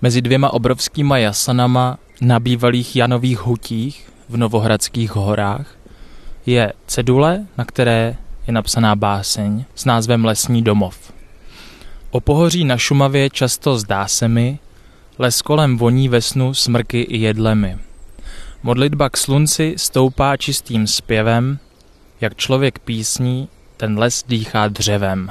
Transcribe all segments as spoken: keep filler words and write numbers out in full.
Mezi dvěma obrovskýma jasanama na bývalých Janových hutích v Novohradských horách je cedule, na které je napsaná báseň s názvem Lesní domov. O pohoří na Šumavě často zdá se mi, les kolem voní ve snu smrky i jedlemi. Modlitba k slunci stoupá čistým zpěvem, jak člověk písní, ten les dýchá dřevem.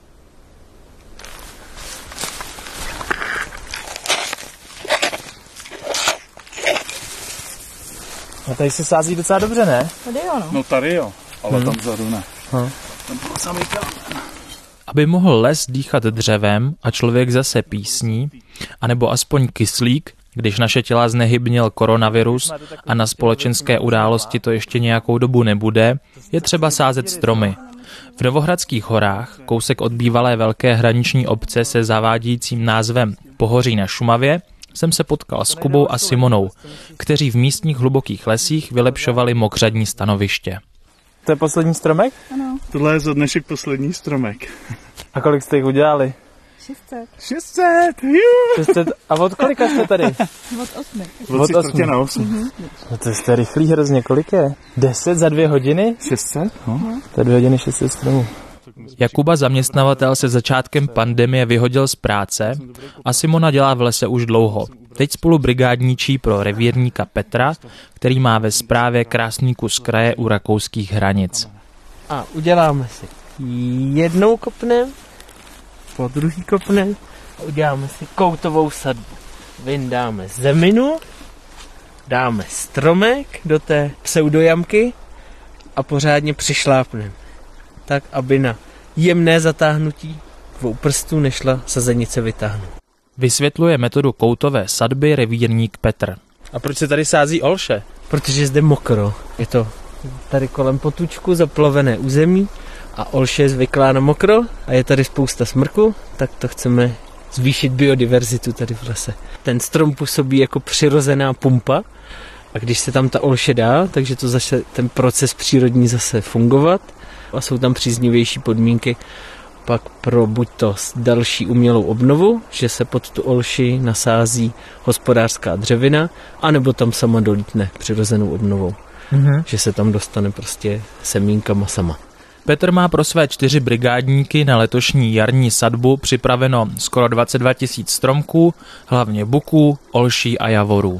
A tady se sází docela dobře, ne? Tady jo, no. No tady jo, ale hmm. tam vzadu ne. Hmm. Tam byl samý kámen. Aby mohl les dýchat dřevem a člověk zase písní, anebo aspoň kyslík, když naše těla znehybnil koronavirus a na společenské události to ještě nějakou dobu nebude, je třeba sázet stromy. V Novohradských horách, kousek od bývalé velké hraniční obce se zavádějícím názvem Pohoří na Šumavě, jsem se potkal s Kubou a Simonou, kteří v místních hlubokých lesích vylepšovali mokřadní stanoviště. To je poslední stromek? Ano. Tohle je za dnešek poslední stromek. A kolik jste jich udělali? šest set. šest set, šest set. A od kolika jste tady? Od osmi. Od osmi. na osm. Mhm. No to jste rychlý hrozně, kolik je? deset za dvě hodiny? šest set, no. Za dvě hodiny šest set stromů. Jakuba, zaměstnavatel, se začátkem pandemie vyhodil z práce a Simona dělá v lese už dlouho. Teď spolu brigádničí pro revírníka Petra, který má ve správě krásný kus kraje u rakouských hranic. A uděláme si jednou kopnem, po druhý kopnem a uděláme si koutovou sadbu. Vyndáme zeminu, dáme stromek do té pseudojamky a pořádně přišlápneme. Tak, aby na jemné zatáhnutí dvou prstů nešla sazenice vytáhnout. Vysvětluje metodu koutové sadby revírník Petr. A proč se tady sází olše? Protože je zde mokro. Je to tady kolem Potučku zaplovené území a olše je zvyklá na mokro a je tady spousta smrku, tak to chceme zvýšit biodiverzitu tady v lese. Ten strom působí jako přirozená pumpa a když se tam ta olše dá, takže to zase ten proces přírodní zase fungovat a jsou tam příznivější podmínky pak pro buď to další umělou obnovu, že se pod tu olši nasází hospodářská dřevina, anebo tam sama dolítne přirozenou obnovou. Mm-hmm. Že se tam dostane prostě semínkama sama. Petr má pro své čtyři brigádníky na letošní jarní sadbu připraveno skoro dvacet dva tisíc stromků, hlavně buků, olší a javorů.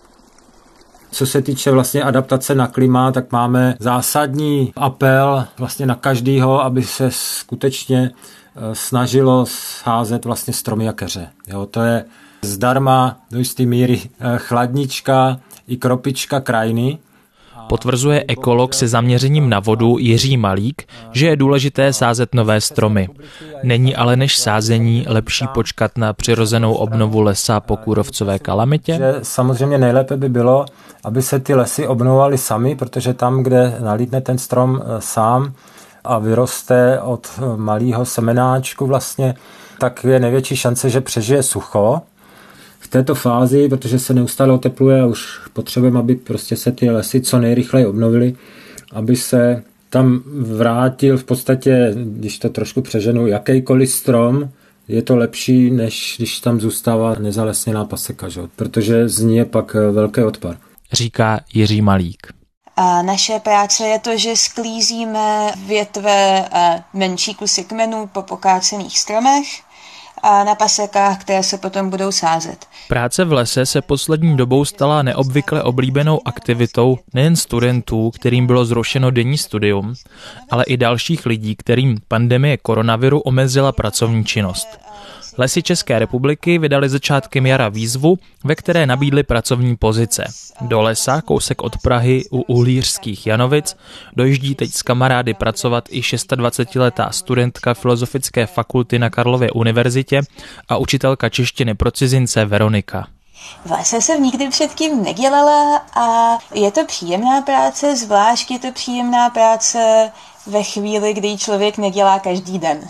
Co se týče vlastně adaptace na klima, tak máme zásadní apel vlastně na každýho, aby se skutečně snažilo sázet vlastně stromy a keře. Jo, to je zdarma do jisté míry chladnička i kropička krajiny. Potvrzuje ekolog se zaměřením na vodu Jiří Malík, že je důležité sázet nové stromy. Není ale než sázení lepší počkat na přirozenou obnovu lesa po kůrovcové kalamitě? Že samozřejmě nejlépe by bylo, aby se ty lesy obnovovaly sami, protože tam, kde nalítne ten strom sám a vyroste od malého semenáčku vlastně, tak je největší šance, že přežije sucho. V této fázi, protože se neustále otepluje a už potřebujeme, aby prostě se ty lesy co nejrychleji obnovily, aby se tam vrátil v podstatě, když to trošku přeženu, jakýkoliv strom, je to lepší, než když tam zůstává nezalesněná paseka, že? Protože z ní je pak velký odpar. Říká Jiří Malík. A naše práce je to, že sklízíme větve a menší kusy kmenů po pokácených stromech a na pasekách, které se potom budou sázet. Práce v lese se poslední dobou stala neobvykle oblíbenou aktivitou nejen studentů, kterým bylo zrušeno denní studium, ale i dalších lidí, kterým pandemie koronaviru omezila pracovní činnost. Lesy České republiky vydali začátkem jara výzvu, ve které nabídly pracovní pozice. Do lesa, kousek od Prahy u Uhlířských Janovic, dojíždí teď s kamarády pracovat i dvacetišestiletá studentka Filozofické fakulty na Karlově univerzitě a učitelka češtiny pro cizince Veronika. V lese jsem nikdy předtím nedělala a je to příjemná práce, zvlášť je to příjemná práce ve chvíli, kdy člověk nedělá každý den.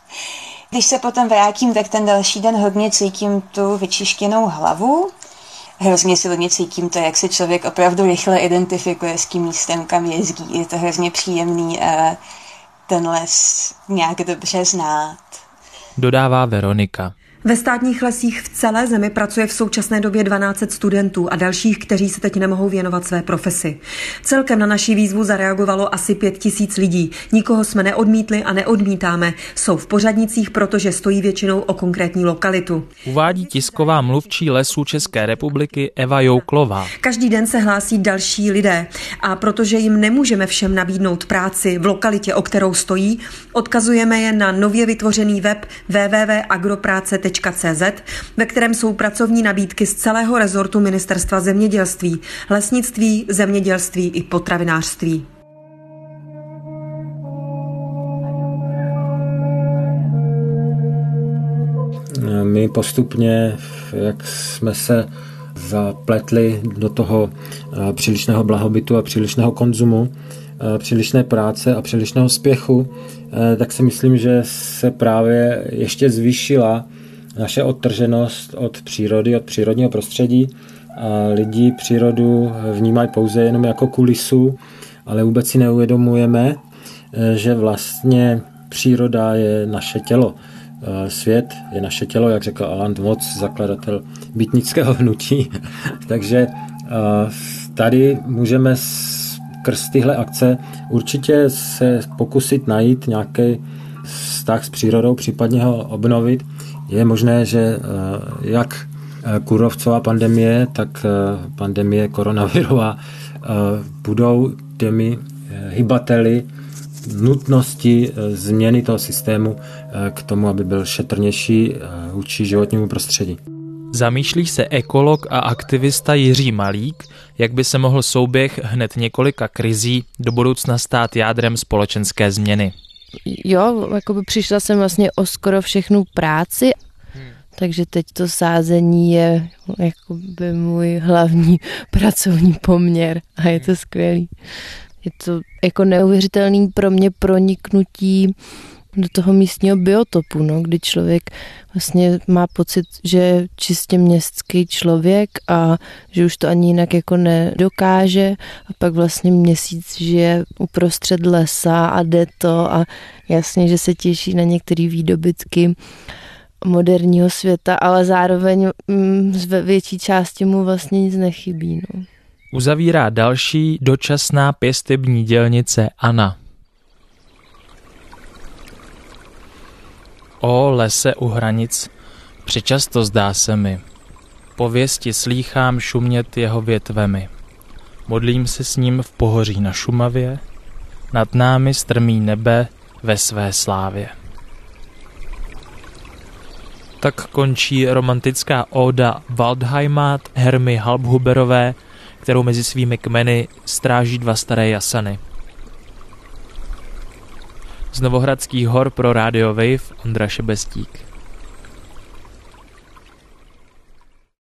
Když se potom vrátím, tak ten další den hodně cítím tu vyčištěnou hlavu. Hrozně silně cítím to, jak se člověk opravdu rychle identifikuje s tím místem, kam jezdí. Je to hrozně příjemný a ten les nějak dobře znát. Dodává Veronika. Ve státních lesích v celé zemi pracuje v současné době dvanáct set studentů a dalších, kteří se teď nemohou věnovat své profesi. Celkem na naši výzvu zareagovalo asi pět tisíc lidí. Nikoho jsme neodmítli a neodmítáme. Jsou v pořadnicích, protože stojí většinou o konkrétní lokalitu. Uvádí tisková mluvčí Lesů České republiky Eva Jouklová. Každý den se hlásí další lidé a protože jim nemůžeme všem nabídnout práci v lokalitě, o kterou stojí, odkazujeme je na nově vytvořený web w w w tečka agroprace tečka c z, ve kterém jsou pracovní nabídky z celého rezortu Ministerstva zemědělství, lesnictví, zemědělství i potravinářství. My postupně, jak jsme se zapletli do toho přílišného blahobytu a přílišného konzumu, přílišné práce a přílišného spěchu, tak si myslím, že se právě ještě zvýšila naše odtrženost od přírody, od přírodního prostředí. A lidi přírodu vnímají pouze jenom jako kulisu, ale vůbec si neuvědomujeme, že vlastně příroda je naše tělo. Svět je naše tělo, jak řekl Alan Watts, zakladatel beatnického hnutí. Takže tady můžeme skrz tyhle akce určitě se pokusit najít nějaký vztah s přírodou, případně ho obnovit. Je možné, že jak kůrovcová pandemie, tak pandemie koronavirová budou těmi hybateli nutnosti změny toho systému k tomu, aby byl šetrnější vůči životnímu prostředí. Zamýšlí se ekolog a aktivista Jiří Malík, jak by se mohl souběh hned několika krizí do budoucna stát jádrem společenské změny. Jo, jakoby přišla jsem vlastně o skoro všechnu práci, hmm. takže teď to sázení je jakoby můj hlavní pracovní poměr a je to skvělý. Je to jako neuvěřitelný pro mě proniknutí do toho místního biotopu, no, kdy člověk vlastně má pocit, že je čistě městský člověk a že už to ani jinak jako nedokáže a pak vlastně měsíc žije uprostřed lesa a jde to a jasně, že se těší na některé výdobytky moderního světa, ale zároveň ve větší části mu vlastně nic nechybí, no. Uzavírá další dočasná pěstební dělnice Anna. O lese u hranic, přečasto zdá se mi. Pověsti slýchám šumět jeho větvemi. Modlím se s ním v pohoří na Šumavě, nad námi strmí nebe ve své slávě. Tak končí romantická óda Waldheimat Hermy Halbhuberové, kterou mezi svými kmeny stráží dva staré jasany. Z Novohradských hor pro Radio Wave Ondra Šebestík.